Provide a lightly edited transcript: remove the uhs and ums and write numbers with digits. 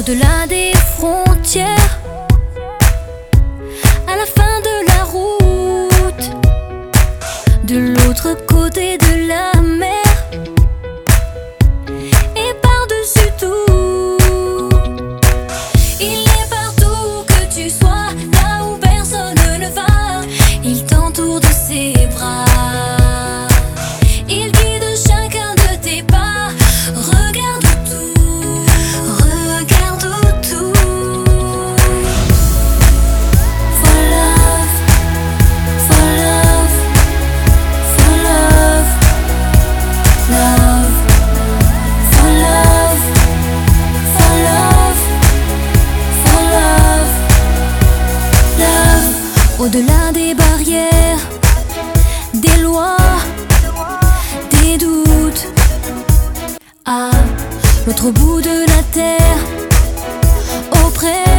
au-delà des frontières, à la fin de la route, de l'autre côté de la mer, et par-dessus tout, il est partout que tu sois, là où personne ne va, il t'entoure de ses bras. Il guide chacun de tes pas. Regarde tout, regarde tout. For love, for love, for love, love, for love, for love, for love, love. Au-delà des barrières, des lois, des doutes, à l'autre bout de la terre, auprès